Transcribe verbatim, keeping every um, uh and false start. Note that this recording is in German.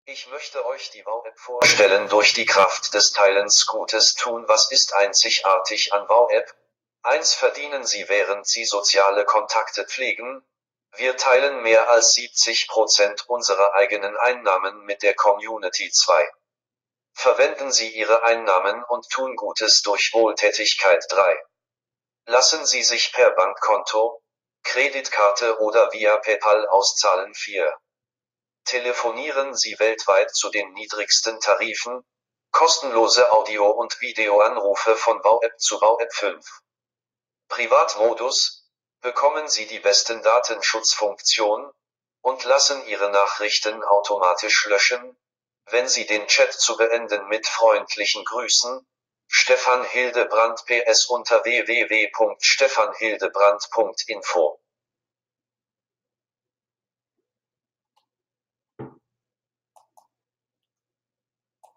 Ich möchte euch die Wow-App vorstellen. Durch die Kraft des Teilens Gutes tun. Was ist einzigartig an Wow-App? eins Verdienen Sie, während Sie soziale Kontakte pflegen. Wir teilen mehr als siebzig Prozent unserer eigenen Einnahmen mit der Community. zwei Verwenden Sie Ihre Einnahmen und tun Gutes durch Wohltätigkeit. drei Lassen Sie sich per Bankkonto, Kreditkarte oder via PayPal auszahlen. vier Telefonieren Sie weltweit zu den niedrigsten Tarifen. Kostenlose Audio- und Videoanrufe von Wow-App zu Wow-App. fünf Privatmodus. Bekommen Sie die besten Datenschutzfunktionen und lassen Ihre Nachrichten automatisch löschen, wenn Sie den Chat zu beenden. Mit freundlichen Grüßen, Stefan Hildebrand. P S unter w w w punkt stefan hildebrand punkt info